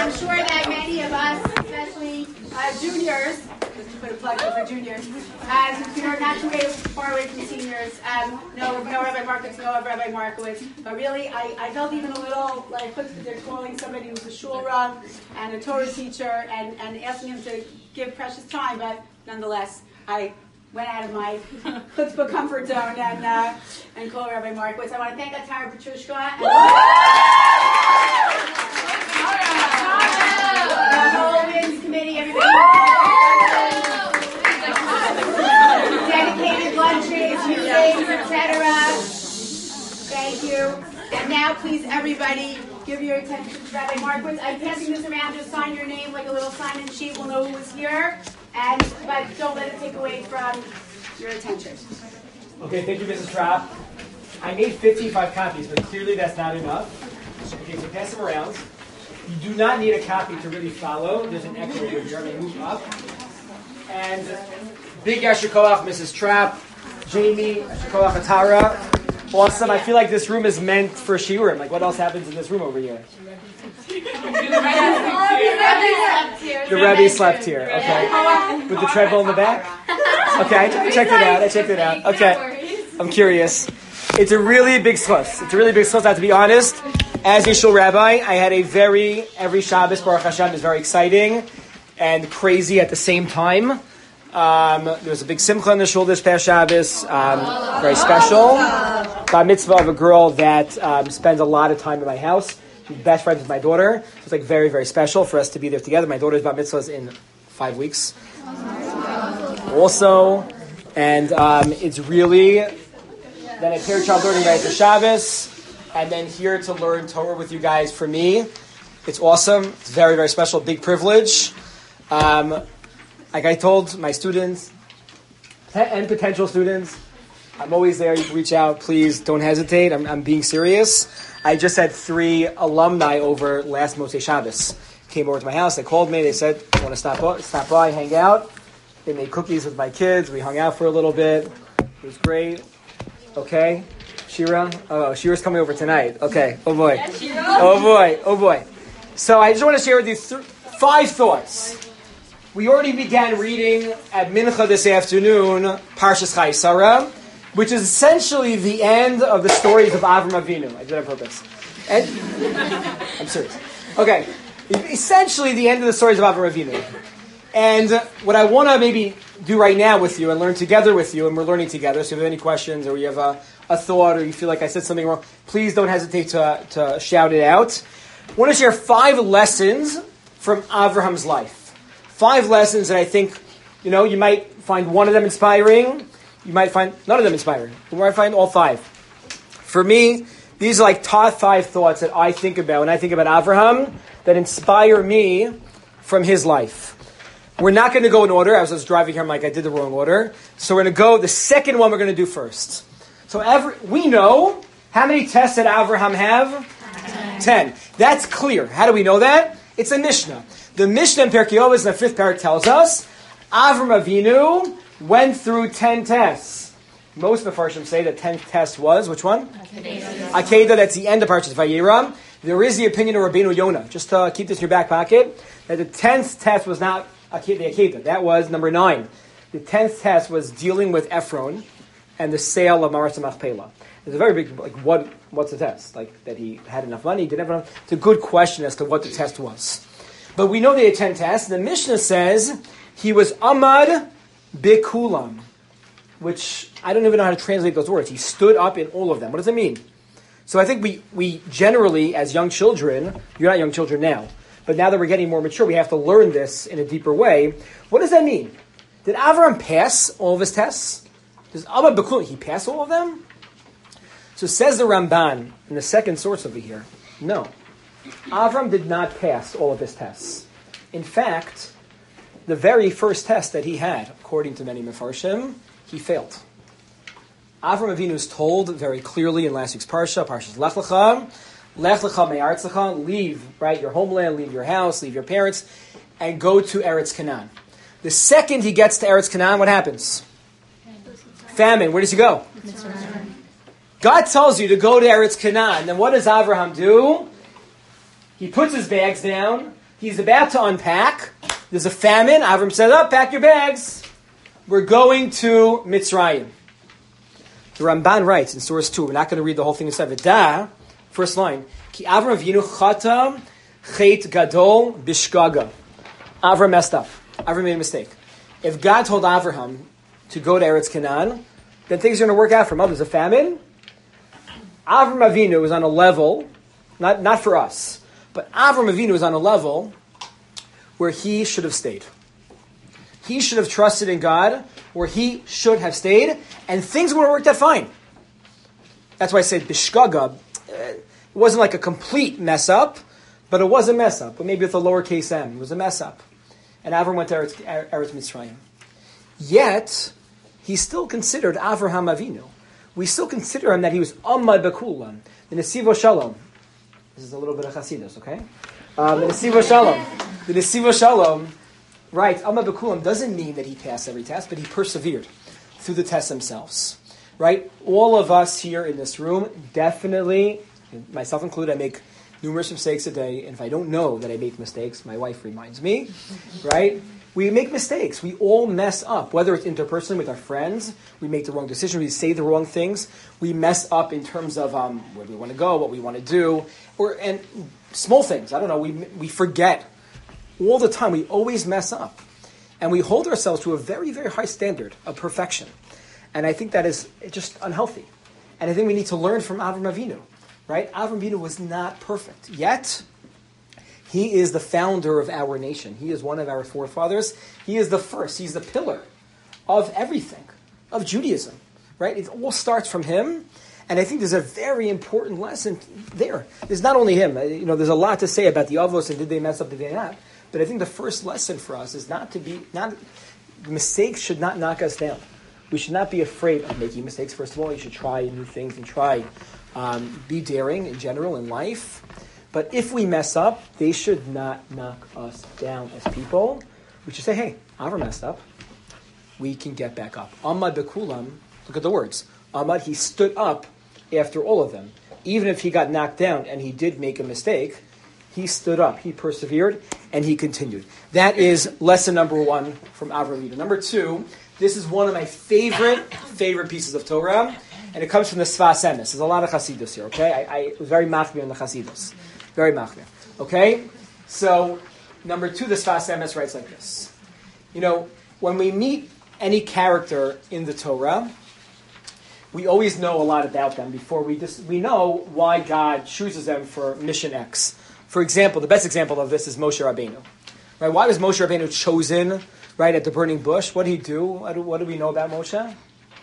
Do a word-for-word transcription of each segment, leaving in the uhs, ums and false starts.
I'm sure that many of us, especially uh, juniors, just to put a plug in for juniors, um, we are not too far away from seniors. Um, no, no Rabbi Markowitz, no Rabbi Markowitz. But really, I, I felt even a little like they're calling somebody who's a shul rav and a Torah teacher and, and asking him to give precious time. But nonetheless, I went out of my chutzpah comfort zone and uh, and called Rabbi Markowitz. I want to thank Atara Petrushka and the whole women's committee, everybody. Dedicated lunches, meetings, et cetera. Thank you. And now, please, everybody, give your attention to Rabbi Markowitz. I'm passing this around. Just sign your name like a little sign-in sheet. We'll know who was here. And but don't let it take away from your attention. Okay, thank you, Missus Trapp. I made fifty-five copies, but clearly that's not enough. Okay, so pass them around. You do not need a copy to really follow. There's an echo over here. I'm going to move up. And big Yasher Koach, Missus Trapp, Jamie, Yasher Koach Atara. Awesome. I feel like this room is meant for shiurim. Like, what else happens in this room over here? The Rebbe slept here. Okay. With the treadmill in the back? Okay, I checked it out. I checked it out. Okay. I'm curious. It's a really big schus. It's a really big schus. I have to be honest. As a shul rabbi, I had a very, every Shabbos, Baruch Hashem, is very exciting and crazy at the same time. Um, there was a big simcha in the shul this past Shabbos. Um, very special. Bar mitzvah of a girl that um, spends a lot of time in my house. She's best friends with my daughter. So it's like very, very special for us to be there together. My daughter's bar mitzvah is in five weeks. Also, and um, it's really then a parent child learning right after Shabbos, and then here to learn Torah with you guys. For me, it's awesome. It's very, very special. Big privilege. Um, like I told my students and potential students, I'm always there. You can reach out. Please don't hesitate. I'm, I'm being serious. I just had three alumni over last Motzei Shabbos. Came over to my house. They called me. They said, I want to stop by, stop by, hang out. They made cookies with my kids. We hung out for a little bit. It was great. Okay. Shira? Oh, Shira's coming over tonight. Okay. Oh, boy. Oh, boy. Oh, boy. So I just want to share with you th- five thoughts. We already began reading at Mincha this afternoon, Parshas Chayei Sarah, which is essentially the end of the stories of Avram Avinu. I did it on purpose. And, I'm serious. Okay. Essentially the end of the stories of Avram Avinu. And what I want to maybe do right now with you and learn together with you, and we're learning together, so if you have any questions or you have a, a thought or you feel like I said something wrong, please don't hesitate to, to shout it out. I want to share five lessons from Avraham's life. Five lessons that I think, you know, you might find one of them inspiring. You might find none of them inspiring. You might find all five. For me, these are like top five thoughts that I think about when I think about Avraham that inspire me from his life. We're not going to go in order. I was just driving here. I'm like, I did the wrong order. So we're going to go, the second one we're going to do first. So every, we know, how many tests did Avraham have? Ten. That's clear. How do we know that? It's a Mishnah. The Mishnah in Pirkei Avos in the fifth parak tells us Avram Avinu went through ten tests. Most Mefarshim say the tenth test was, which one? Akedah. Akedah, that's the end of Parshas Vayera. There is the opinion of Rabbeinu Yonah, just to keep this in your back pocket, that the tenth test was not the Akedah. That was number nine. The tenth test was dealing with Ephron and the sale of Maras Machpelah. It's a very big, like, what? what's the test? Like, that he had enough money, didn't have enough? It's a good question as to what the test was. But we know they had ten tests. The Mishnah says he was Amad Bikulam, which I don't even know how to translate those words. He stood up in all of them. What does it mean? So I think we, we generally, as young children, you're not young children now, but now that we're getting more mature, we have to learn this in a deeper way. What does that mean? Did Avram pass all of his tests? Does Amad Bikulam, he pass all of them? So says the Ramban, in the second source over here, no. Avram did not pass all of his tests. In fact, the very first test that he had, according to many Mefarshim, he failed. Avram Avinu is told very clearly in last week's Parsha, Parshas Lech Lecha, Lech Lecha me'artzecha, leave, right, your homeland, leave your house, leave your parents, and go to Eretz Canaan. The second he gets to Eretz Canaan, what happens? Famine. Where does he go? God tells you to go to Eretz Canaan. Then what does Avraham do? He puts his bags down, He's about to unpack. There's a famine. Avram says, "Up, pack your bags. We're going to Mitzrayim." The Ramban writes in source two. We're not going to read the whole thing inside. V'da, first line. Ki Avram Avinu chata chet gadol bishgaga. Avram messed up. Avram made a mistake. If God told Avraham to go to Eretz Canaan, then things are going to work out for him. Oh, there's a famine. Avram Avinu was on a level, not, not for us, but Avram Avinu was on a level where he should have stayed. He should have trusted in God, where he should have stayed, and things would have worked out fine. That's why I said Bishgaga. It wasn't like a complete mess up, but it was a mess up. But maybe with a lowercase m, it was a mess up. And Avram went to Eretz, Eretz Mitzrayim. Yet, he's still considered Avraham Avinu. We still consider him that he was Ammad Bekulam, the Nesivo Shalom. This is a little bit of Hasidus, okay? Um, the Nesivo Shalom. The Nesivo Shalom, right, Ammad Bekulam doesn't mean that he passed every test, but he persevered through the tests themselves. Right? All of us here in this room, definitely, myself included, I make numerous mistakes a day, and if I don't know that I make mistakes, my wife reminds me, right? We make mistakes. We all mess up, whether it's interpersonally with our friends. We make the wrong decision. We say the wrong things. We mess up in terms of um, where we want to go, what we want to do, or and small things. I don't know. We we forget all the time. We always mess up, and we hold ourselves to a very, very high standard of perfection. And I think that is just unhealthy. And I think we need to learn from Avram Avinu, right? Avram Avinu was not perfect, yet he is the founder of our nation. He is one of our forefathers. He is the first. He's the pillar of everything, of Judaism, right? It all starts from him. And I think there's a very important lesson there. There's not only him. You know, there's a lot to say about the Avos and did they mess up, did they not? But I think the first lesson for us is not to be, not mistakes should not knock us down. We should not be afraid of making mistakes. First of all, you should try new things and try, um, be daring in general in life. But if we mess up, they should not knock us down as people. We should say, hey, Avram messed up. We can get back up. Ammad Bekulam, look at the words. Ammad, he stood up after all of them. Even if he got knocked down and he did make a mistake, he stood up, he persevered, and he continued. That is lesson number one from Avram Avinu. Number two, this is one of my favorite, favorite pieces of Torah, and it comes from the Sfas Emes. There's a lot of Chasidus here, okay? I, I was very machmir on the Chasidus. Very machmir. Okay? So, number two, the Sfas Emes writes like this. You know, when we meet any character in the Torah, we always know a lot about them before we just, we know why God chooses them for mission X. For example, the best example of this is Moshe Rabbeinu. Right? Why was Moshe Rabbeinu chosen, right, at the burning bush? What did he do? What do, what do we know about Moshe?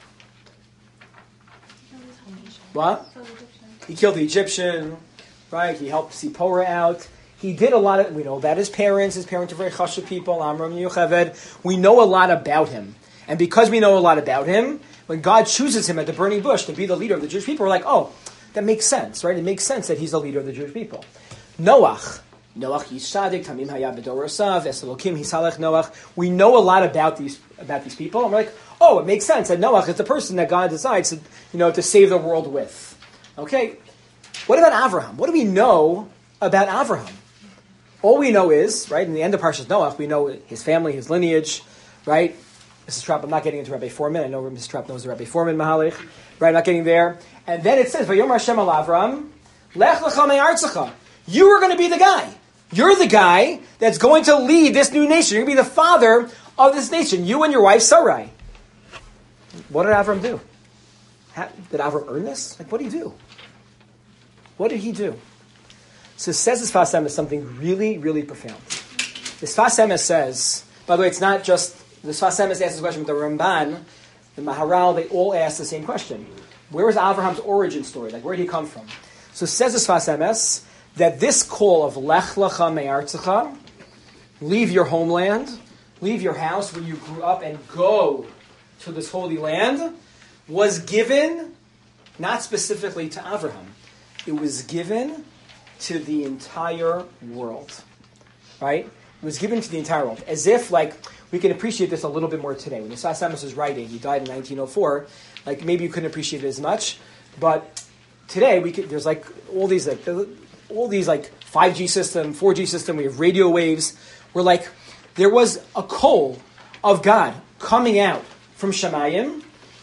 What? He killed the Egyptian, right? He helped Sipporah out. He did a lot of, we know about his parents. His parents are very chashuv people, Amram and Yocheved. We know a lot about him. And because we know a lot about him, when God chooses him at the burning bush to be the leader of the Jewish people, we're like, oh, that makes sense, right? It makes sense that he's the leader of the Jewish people. Noach. Noach Yishadik, Tamim Hayab B'Dorasav, Eselokim Hisalech Noach. We know a lot about these about these people, and we're like, oh, it makes sense that Noach is the person that God decides to, you know, to save the world with. Okay, what about Avraham? What do we know about Avraham? All we know is, right, in the end of Parshas Noach, we know his family, his lineage, right? Missus Trapp, I'm not getting into Rabbi Foreman. I know Missus Trapp knows the Rabbi Foreman Mahalich, right? I'm not getting there. And then it says, Vayomer Hashem al Avram, Lech lecha me'artzecha. You are going to be the guy. You're the guy that's going to lead this new nation. You're going to be the father of this nation. You and your wife, Sarai. What did Avram do? How, did Avram earn this? Like, what did he do? What did he do? So it says this Sfas Emes something really, really profound. This Sfas Emes says, by the way, it's not just, the Sfas Emes asks this question, but the Ramban, the Maharal, they all ask the same question. Where is Avraham's origin story? Like, where did he come from? So it says this Sfas Emes, that this call of Lech lecha me'artzecha, leave your homeland, leave your house where you grew up and go to this holy land, was given not specifically to Avraham. It was given to the entire world. Right? It was given to the entire world. As if, like, we can appreciate this a little bit more today. When the Sfas Emes was writing, he died in nineteen oh four, like, maybe you couldn't appreciate it as much, but today, we could, there's like all these, like, all these like five G system, four G system, we have radio waves. We're like, there was a call of God coming out from Shemayim.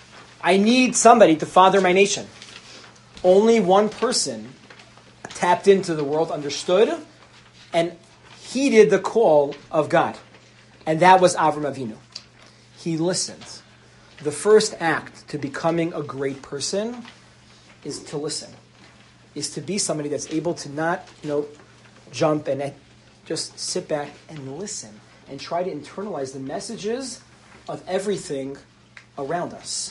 I need somebody to father my nation. Only one person tapped into the world, understood, and heeded the call of God. And that was Avram Avinu. He listened. The first act to becoming a great person is to listen. Is to be somebody that's able to not, you know, jump and just sit back and listen and try to internalize the messages of everything around us.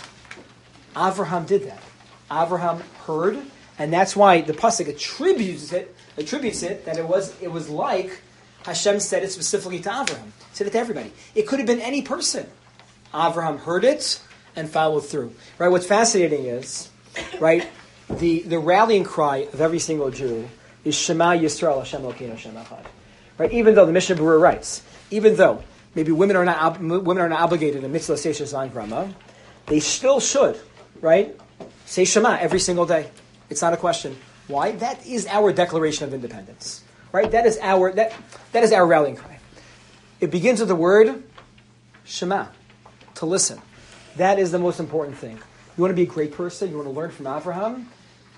Avraham did that. Avraham heard, and that's why the pasuk attributes it, attributes it that it was it was like Hashem said it specifically to Avraham. Said it to everybody. It could have been any person. Avraham heard it and followed through. Right? What's fascinating is, right, the, the rallying cry of every single Jew is Shema Yisrael Hashem Elokeinu Hashem Echad. Right? Even though the Mishnah Berurah writes, even though maybe women are not ob- women are not obligated in mitzvah seishes on grama, they still should, right, say Shema every single day. It's not a question. Why? That is our declaration of independence. Right? That is our that that is our rallying cry. It begins with the word Shema, to listen. That is the most important thing. You want to be a great person, you want to learn from Avraham,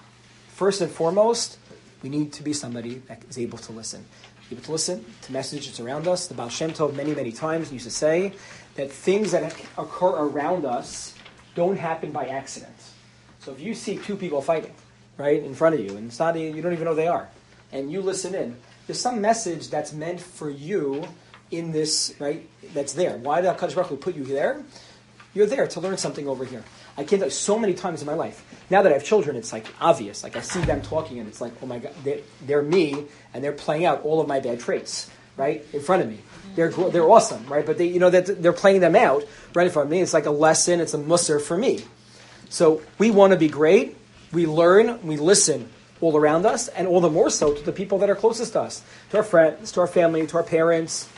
first and foremost, we need to be somebody that is able to listen. Able to listen to messages around us. The Baal Shem Tov many, many times used to say that things that occur around us don't happen by accident. So if you see two people fighting, right, in front of you, and it's not, you don't even know they are, and you listen in, there's some message that's meant for you in this, right, that's there. Why did HaKadosh Baruch Hu put you there? You're there to learn something over here. I can't tell you so many times in my life. Now that I have children, it's like obvious. Like I see them talking and it's like, oh my God, they're, they're me and they're playing out all of my bad traits, right, in front of me. They're they're awesome, right? But they, you know, that they're playing them out right in front of me. It's like a lesson. It's a musser for me. So we want to be great. We learn. We listen all around us, and all the more so to the people that are closest to us, to our friends, to our family, to our parents.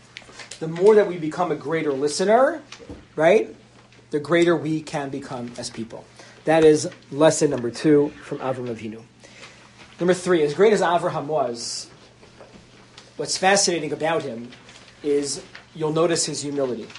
The more that we become a greater listener, right, the greater we can become as people. That is lesson number two from Avraham Avinu. Number three, as great as Avraham was, what's fascinating about him is you'll notice his humility.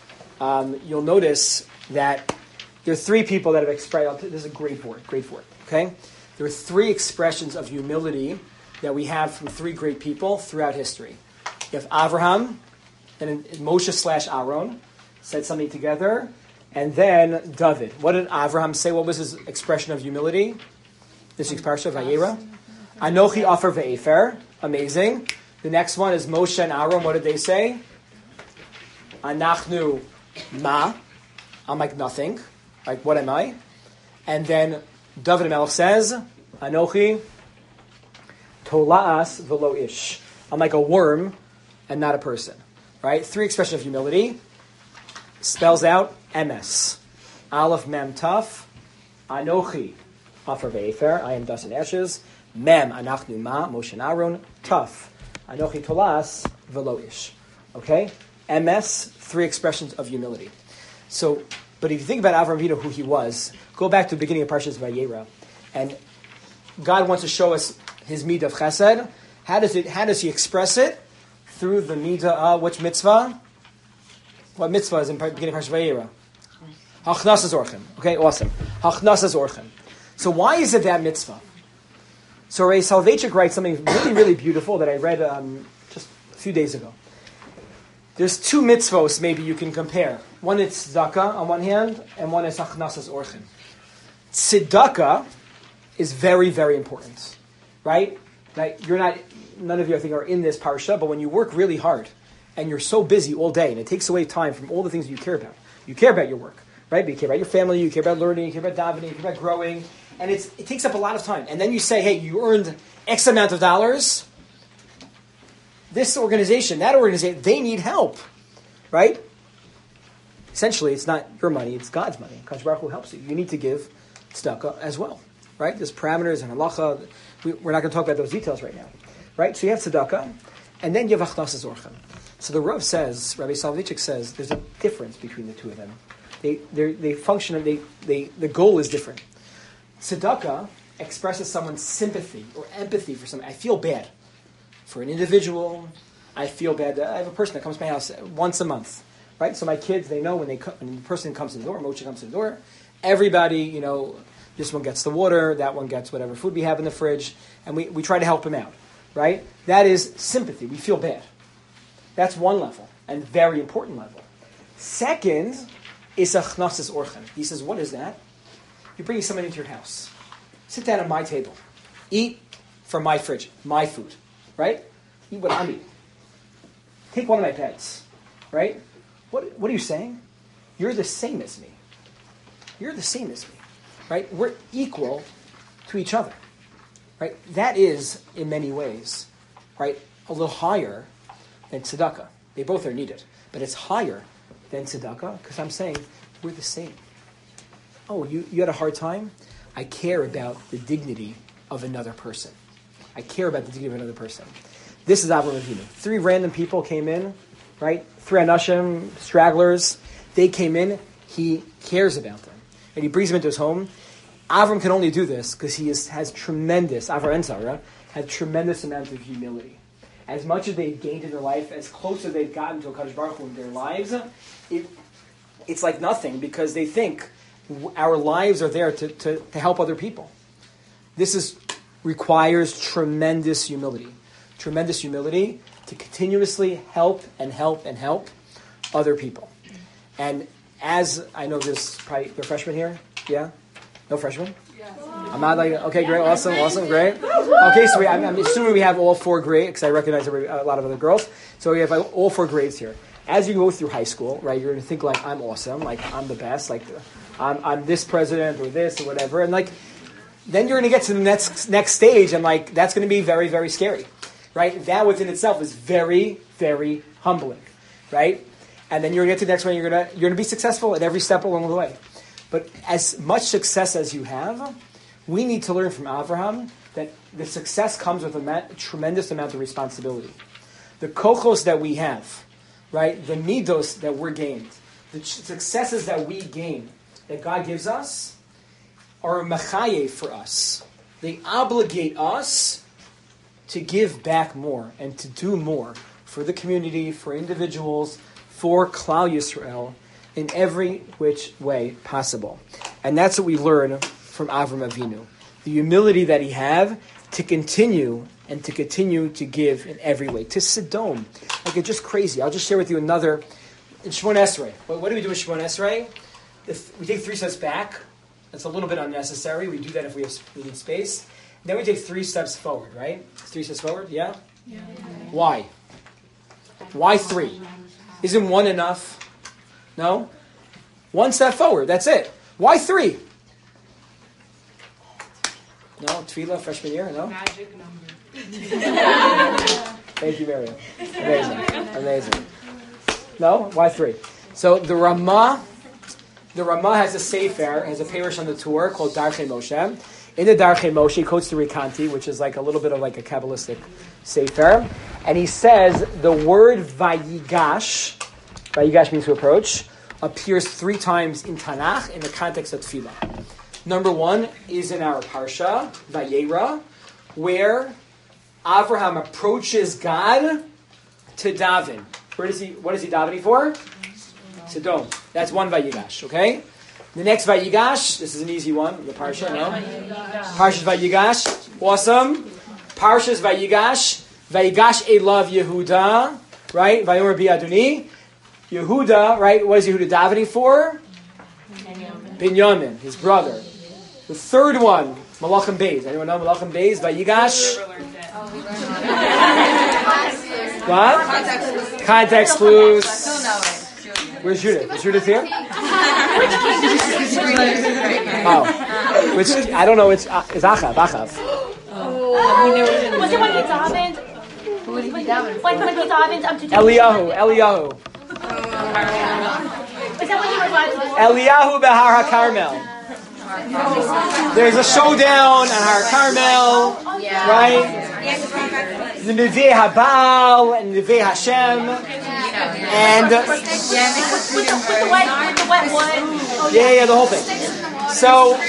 Um, you'll notice that there are three people that have expressed, this is a great word, great word, okay? There are three expressions of humility that we have from three great people throughout history. You have Avraham, and Moshe slash Aaron said something together, and then David. What did Avraham say? What was his expression of humility? This week's parsha, Vayera. Anochi Afer ve'efer. Amazing. The next one is Moshe and Aaron. What did they say? Anachnu ma. I'm like nothing. Like, what am I? And then David HaMelech says, Anochi tola'as velo ish. I'm like a worm and not a person. Right? Three expressions of humility. Spells out M S. Aleph Mem Taf. Anochi Afer ve'efer. I am dust and ashes. Mem Anachnu ma. Moshe and Aaron. Taf. Anochi tolas velo ish. Okay? M S. Three expressions of humility. So, but if you think about Avraham Avinu, who he was, go back to the beginning of Parshas Vayera, and God wants to show us his midah of chesed. How does it? How does he express it? Through the midah of which mitzvah? What mitzvah is in the beginning of Parshas Vayera? Hachnasas orchem. Okay, awesome. Hachnasas orchem. So why is it that mitzvah? So Ray Soloveitchik writes something really, really beautiful that I read um, just a few days ago. There's two mitzvos maybe you can compare. One is tzedakah on one hand, and one is hachnasas orchem. Tzedakah is very, very important, right? Like you're not, none of you I think are in this parsha, but when you work really hard and you're so busy all day, and it takes away time from all the things you care about. You care about your work, right? But you care about your family, you care about learning, you care about davening, you care about growing, and it's, it takes up a lot of time. And then you say, hey, you earned X amount of dollars. This organization, that organization, they need help, right? Essentially, it's not your money, it's God's money. HaKadosh Baruch Hu helps you. You need to give tzedakah as well, right? There's parameters and halacha. We, we're not going to talk about those details right now, right? So you have tzedakah, and then you have hachnasas orchem. So the Rav says, Rabbi Soloveitchik says, there's a difference between the two of them. They they function, they, they the goal is different. Tzedakah expresses someone's sympathy or empathy for something. I feel bad for an individual. I feel bad. I have a person that comes to my house once a month, right? So my kids, they know when they come, when the person comes to the door, Moshe comes to the door, everybody, you know, this one gets the water, that one gets whatever food we have in the fridge, and we, we try to help him out, right? That is sympathy. We feel bad. That's one level, and very important level. Second is achnasas orchen. He says, what is that? You're bringing someone into your house. Sit down at my table. Eat from my fridge, my food, right? Eat what I'm eating. Take one of my beds, right? What, what are you saying? You're the same as me. You're the same as me, right? We're equal to each other, right? That is, in many ways, right, a little higher than tzedakah. They both are needed, but it's higher than tzedakah because I'm saying we're the same. Oh, you, you had a hard time? I care about the dignity of another person. I care about the dignity of another person. This is Avraham Avinu. Three random people came in, right? Three anashim, stragglers. They came in. He cares about them. And he brings them into his home. Avram can only do this because he is, has tremendous, Avram and Sarah, had tremendous amount of humility. As much as they've gained in their life, as close as they've gotten to HaKadosh Baruch Hu in their lives, it, it's like nothing because they think our lives are there to, to, to help other people. This is requires tremendous humility. Tremendous humility to continuously help and help and help other people. And as I know there's probably there freshmen here? Yeah? No freshmen? Yeah. I'm not like, okay, great, awesome, awesome, great. Okay, so we, I'm, I'm assuming we have all four grades, because I recognize every, a lot of other girls. So we have all four grades here. As you go through high school, right, you're going to think like, I'm awesome, like I'm the best, like I'm, I'm this president or this or whatever. And like, then you're going to get to the next next stage, and like, that's going to be very, very scary, right? That within itself is very, very humbling, right? And then you're going to get to the next one, you're going to you're going to be successful at every step along the way. But as much success as you have, we need to learn from Avraham that the success comes with a ma- tremendous amount of responsibility. The kochos that we have, right? The midos that we're gained, the ch- successes that we gain, that God gives us, are a mechayev for us. They obligate us to give back more and to do more for the community, for individuals, for Klal Yisrael, in every which way possible. And that's what we learn from Avram Avinu. The humility that he had to continue and to continue to give in every way. To Sodom. Like, it's just crazy. I'll just share with you another. In Shemon Esrei. What, what do we do in Shemon Esrei? If we take three steps back. That's a little bit unnecessary. We do that if we, have, we need space. Then we take three steps forward, right? Three steps forward, yeah? Yeah. Why? Why three? Isn't one enough? No? One step forward, that's it. Why three? No? Tefillah, freshman year, no? Magic number. Thank you, Miriam. Amazing. Amazing. No? Why three? So the Ramah, the Ramah has a sefer, has a parish on the tour called Darchei Moshe. In the Darchei Moshe, he quotes the Rikanti, which is like a little bit of like a Kabbalistic sefer. And he says the word Vayigash, Vayigash means to approach, appears three times in Tanakh in the context of Tefillah. Number one is in our Parsha, Vayera, where Avraham approaches God to daven. Where does he? What is he davening for? Sodom. That's one Vayigash, okay? The next Vayigash, this is an easy one, the Parsha, no? Parsha's Vayigash, awesome. Parsha's Vayigash, Vayigash Elav Yehuda, right? Vayomer Bi Adoni. Yehuda, right? What is Yehuda davening for? Binyamin, his brother. The third one, Malachim Beis. Anyone know Malachim Beis? Vayigash. What? Context clues. Where's Judith? Is Judith here? Oh, which I don't know. It's uh, it's Achav. Achav. Oh. Was it when he davened? Who did he daven? When when he davened up to Eliyahu. Eliyahu. Is that when he revived the Eliyahu Behar HaKarmel. There's a showdown at Har Carmel, Yeah. right? The Nevei Habal and Nevei Hashem, and with the, with the wet with the wet wood? Oh, yeah, yeah, the whole thing. So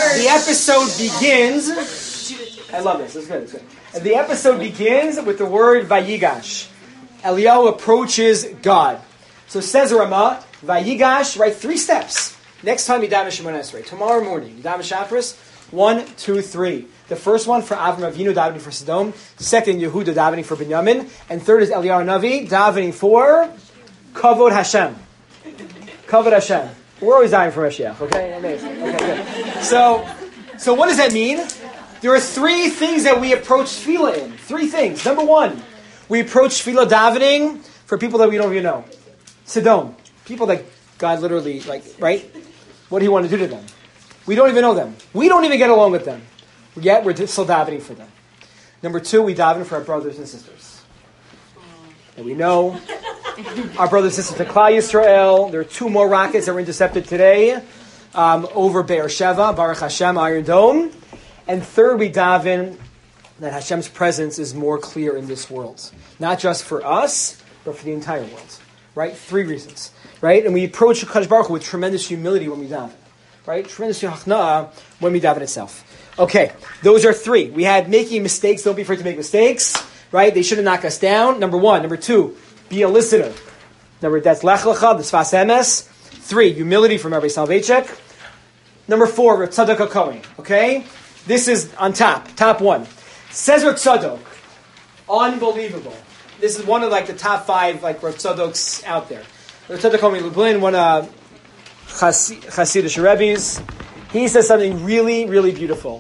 The episode begins. I love this. It's good. It's good. And the episode begins with the word Vayigash. Eliyahu approaches God. So says Ramah, Vayigash, right? Three steps. Next time you daven Shemona Esrei. Tomorrow morning, you daven Shafris. One, two, three. The first one for Avram Avinu, davening for Sodom. Second, Yehuda, davening for Binyamin. And third is Eliyahu Navi, davening for Kavod Hashem. Kavod Hashem. We're always dying for Mashiach, okay? Amazing. Okay, good. So, so what does that mean? There are three things that we approach tefillah in. Three things. Number one, we approach tefillah davening for people that we don't even know. Sodom. People that God literally, like, right? What do you want to do to them? We don't even know them. We don't even get along with them. Yet we're still davening for them. Number two, we daven for our brothers and sisters. And we know our brothers and sisters in Klal Yisrael. There are two more rockets that were intercepted today um, over Be'er Sheva, Baruch Hashem, Iron Dome. And third, we daven that Hashem's presence is more clear in this world. Not just for us, but for the entire world. Right? Three reasons. Right? And we approach HaKadosh Baruch Hu with tremendous humility when we daven. Right? Tremendous hachna'ah when we daven itself. Okay, those are three. We had making mistakes. Don't be afraid to make mistakes. Right? They shouldn't knock us down. Number one. Number two, be a listener. Number that's lech lecha, the sfas emes. Three, humility from Rabbi Soloveitchik. Number four, Rav Tzadok HaKohen. Okay? This is on top. Top one. Says Rav Tzadok. Unbelievable. This is one of like the top five like Rav Tzadoks out there. Rav Tzadok HaKohen Lublin, one of Hasidic Rebbe's. He says something really, really beautiful.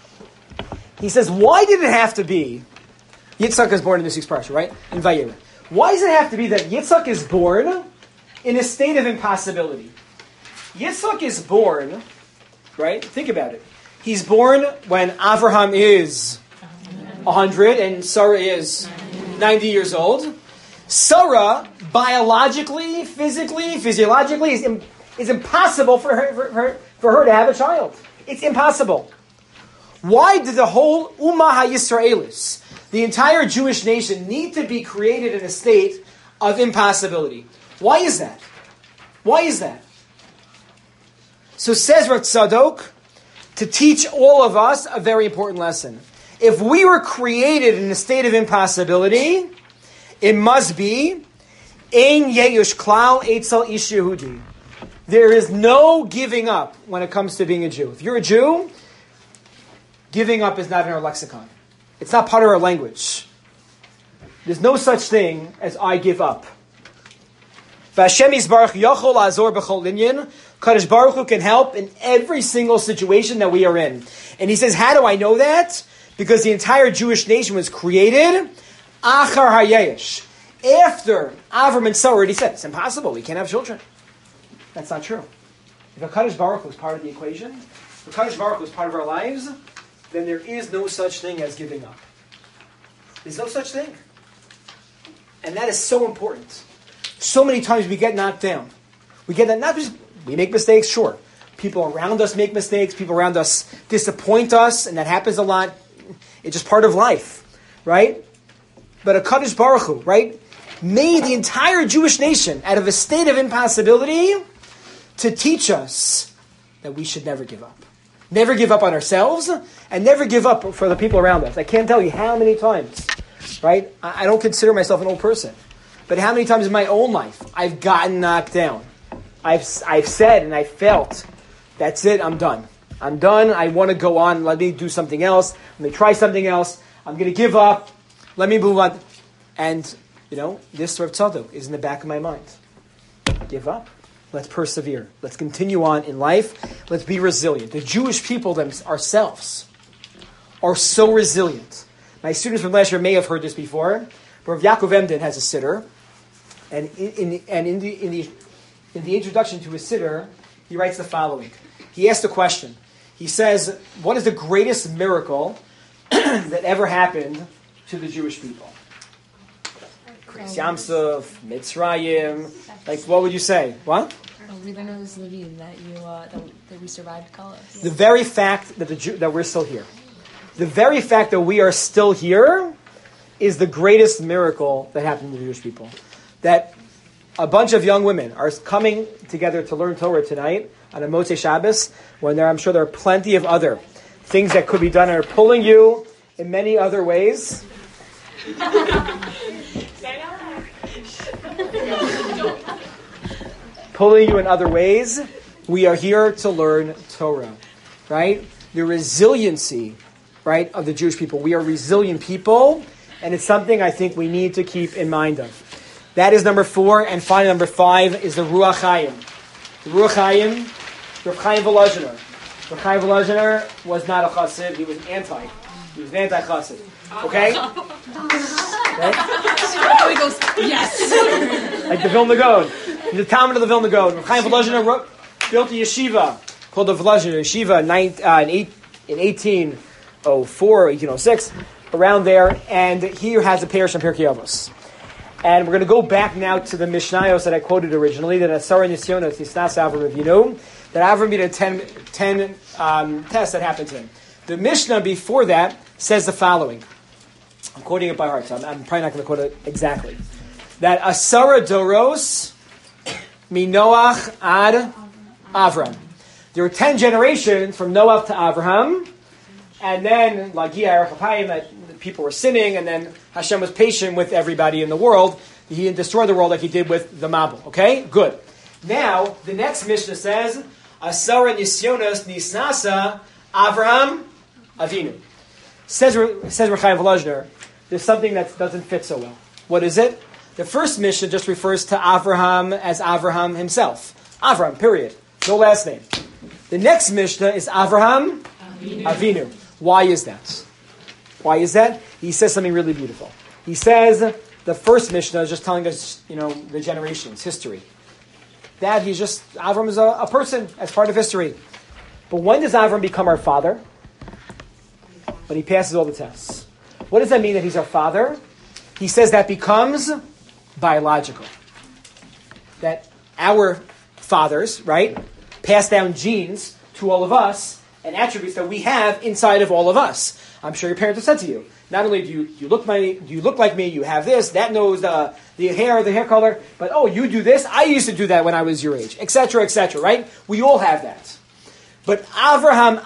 He says, why did it have to be Yitzchak is born in this week's parsha, right? In Vayera. Why does it have to be that Yitzchak is born in a state of impossibility? Yitzchak is born, right? Think about it. He's born when Avraham is one hundred and Sarah is ninety years old. Sarah, biologically, physically, physiologically, is, im- is impossible for her, for, her, for her to have a child. It's impossible. Why did the whole Ummah HaYisraelis, the entire Jewish nation, need to be created in a state of impossibility? Why is that? Why is that? So says Rav Tzadok, to teach all of us a very important lesson. If we were created in a state of impossibility, it must be Ein Yeyush Klal Eitzel Ish Yehudi. There is no giving up when it comes to being a Jew. If you're a Jew, giving up is not in our lexicon. It's not part of our language. There's no such thing as I give up. V'Hashem Yisbarach Yochol Azor B'chol Linyan. Kadosh Baruch Hu can help in every single situation that we are in. And he says, how do I know that? Because the entire Jewish nation was created Achar HaYesh. After Avram and Sarah already said, it's impossible, we can't have children. That's not true. If HaKadosh Baruch Hu is part of the equation, if HaKadosh Baruch Hu is part of our lives, then there is no such thing as giving up. There's no such thing. And that is so important. So many times we get knocked down. We get that, not just, we make mistakes, sure. People around us make mistakes. People around us disappoint us, and that happens a lot. It's just part of life, right? But HaKadosh Baruch Hu, right, made the entire Jewish nation out of a state of impossibility to teach us that we should never give up. Never give up on ourselves, and never give up for the people around us. I can't tell you how many times, right? I don't consider myself an old person, but how many times in my own life I've gotten knocked down. I've I've said and I felt, that's it, I'm done. I'm done, I want to go on, let me do something else, let me try something else, I'm going to give up, let me move on. And, you know, this Rav Tzadok is in the back of my mind. Give up. Let's persevere. Let's continue on in life. Let's be resilient. The Jewish people themselves ourselves are so resilient. My students from last year may have heard this before, but Rav Yaakov Emden has a siddur, and in, in, and in the in the in the introduction to his siddur, he writes the following. He asked a question. He says, "What is the greatest miracle that ever happened to the Jewish people?" Kriyas Yamsuf, Mitzrayim. Like, what would you say? What? Oh, we learned this Levine that you uh, that, that we survived college. Yeah. The very fact that the Jew, that we're still here, the very fact that we are still here, is the greatest miracle that happened to the Jewish people. That a bunch of young women are coming together to learn Torah tonight on a Motzei Shabbos, when there, I'm sure there are plenty of other things that could be done and are pulling you in many other ways. Pulling you in other ways. We are here to learn Torah, right? The resiliency, right, of the Jewish people. We are resilient people, and it's something I think we need to keep in mind of. That is number four, and finally number five is the Ruach Chaim. The Ruach Chaim, Rav Chaim Volozhiner. Rav Chaim Volozhiner was not a chassid, he was anti. He was an anti-chassid. Okay? Right? He goes, yes. Like the Vilna Gaon. The Talmud of the Vilna Gaon. Rav Chaim Volozhiner wrote, built a yeshiva called the Volozhiner Yeshiva in, uh, in, eight, in eighteen oh four, eighteen oh six, around there, and he has a parish in Pirkei Avos. And we're going to go back now to the Mishnayos that I quoted originally, that Asara Nisyonos Nisnas Avram Avinu, that Avram did a ten, ten um, tests that happened to him. The Mishnah before that says the following. I'm quoting it by heart, so I'm, I'm probably not going to quote it exactly. That Asara Doros Minoach Ad Avram. There were ten generations from Noah to Avraham, and then Lagia Erechapayim, that people were sinning, and then Hashem was patient with everybody in the world. He didn't destroy the world like he did with the Mabul. Okay? Good. Now, the next Mishnah says, Asara Nisyonos Nisnasa Avraham Avinu. Says, says Rav Chaim Volozhiner, there's something that doesn't fit so well. What is it? The first Mishnah just refers to Avraham as Avraham himself. Avraham, period. No last name. The next Mishnah is Avraham Avinu. Avinu. Why is that? Why is that? He says something really beautiful. He says the first Mishnah is just telling us, you know, the generations, history. That he's just, Avram is a, a person as part of history. But when does Avram become our father? When he passes all the tests. What does that mean that he's our father? He says that becomes biological. That our fathers, right, pass down genes to all of us and attributes that we have inside of all of us. I'm sure your parents have said to you, not only do you, you look my, do you look like me, you have this, that nose, uh, the hair, the hair color, but oh, you do this, I used to do that when I was your age, et cetera, et cetera, right? We all have that. But Avraham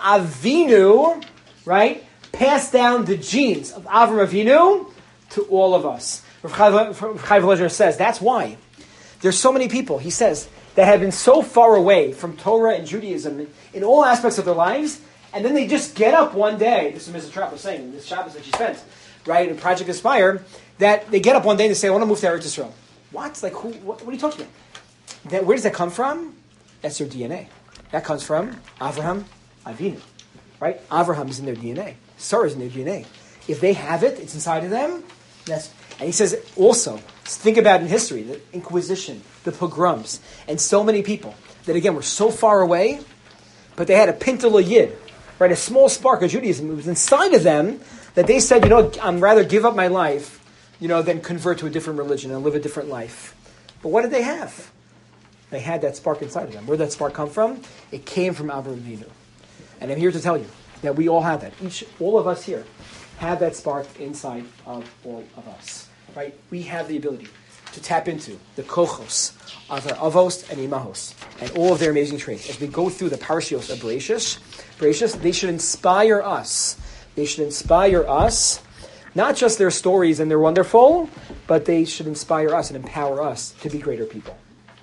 Avinu, right, passed down the genes of Avraham Avinu to all of us. Rav Chaim Volozhiner says that's why there's so many people, he says, that have been so far away from Torah and Judaism in all aspects of their lives, and then they just get up one day, this is what Missus Trapp was saying, this Shabbos that she spent, right, in Project Aspire, that they get up one day and they say, I want to move to Eretz Yisrael. What? Like, who, what, what are you talking about? That, where does that come from? That's their D N A. That comes from Avraham Avinu, right? Avraham is in their D N A. Sarah is in their D N A. If they have it, it's inside of them. That's, and he says also, think about in history, the Inquisition, the pogroms, and so many people that, again, were so far away, but they had a pintala yid, right, a small spark of Judaism. It was inside of them that they said, you know, I'd rather give up my life, you know, than convert to a different religion and live a different life. But what did they have? They had that spark inside of them. Where did that spark come from? It came from Avraham Avinu. And I'm here to tell you that we all have that. Each, all of us here have that spark inside of all of us. Right? We have the ability to tap into the kochos of our avos and imahos and all of their amazing traits. As we go through the parashios of Bereshis, Bereshis, they should inspire us. They should inspire us, not just their stories and they're wonderful, but they should inspire us and empower us to be greater people.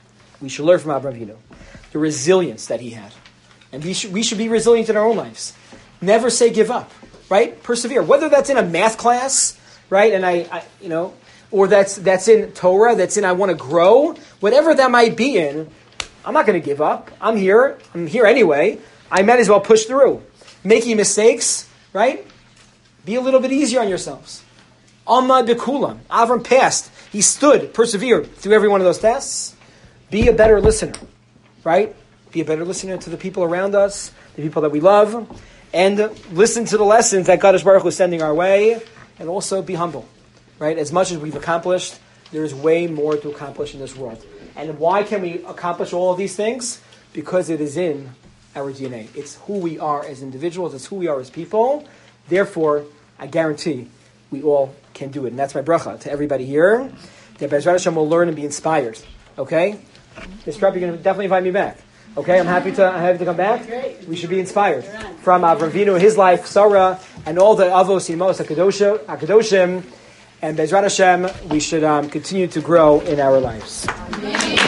We should learn from Avraham Avinu the resilience that he had. And we should, we should be resilient in our own lives. Never say give up, right? Persevere. Whether that's in a math class, right? And I, I you know, or that's that's in Torah, that's in I want to grow, whatever that might be in, I'm not going to give up. I'm here. I'm here anyway. I might as well push through. Making mistakes, right? Be a little bit easier on yourselves. Amma bekulam. Avram passed. He stood, persevered through every one of those tests. Be a better listener, right? Be a better listener to the people around us, the people that we love, and listen to the lessons that Kadosh Baruch Hu is sending our way, and also be humble, right? As much as we've accomplished, there is way more to accomplish in this world. And why can we accomplish all of these things? Because it is in our D N A. It's who we are as individuals. It's who we are as people. Therefore, I guarantee we all can do it. And that's my bracha to everybody here, that Be'ezrat Hashem will learn and be inspired. Okay? Mister Trump, you're going to definitely invite me back. Okay, I'm happy to I'm happy to come back. We should be inspired from Avram Avinu, his life, Sarah, and all the Avos Imos Hakadoshim, and Bezrat Hashem, we should um, continue to grow in our lives.